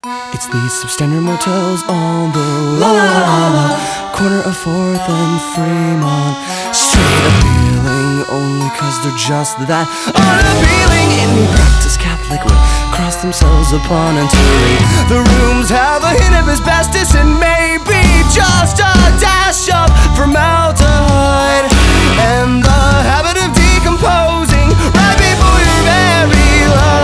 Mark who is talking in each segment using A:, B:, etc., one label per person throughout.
A: It's these substandard motels on the la corner of 4th and Fremont. Straight appealing only cause they're just that unappealing. Any practice Catholic would cross themselves upon entering. The rooms have a hint of asbestos and maybe just a dash of formaldehyde, and the habit of decomposing right before your very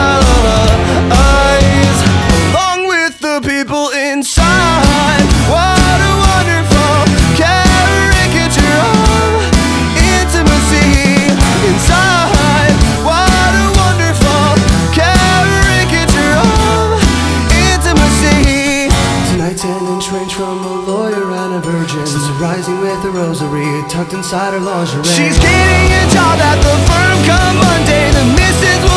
A: eyes, along with the people inside. What a wonderful caricature of intimacy inside. What a wonderful caricature of intimacy. Tonight 10-inch range from a lawyer and a virgin, rising with a rosary tucked inside her lingerie. She's getting a job at the firm come Monday. The missus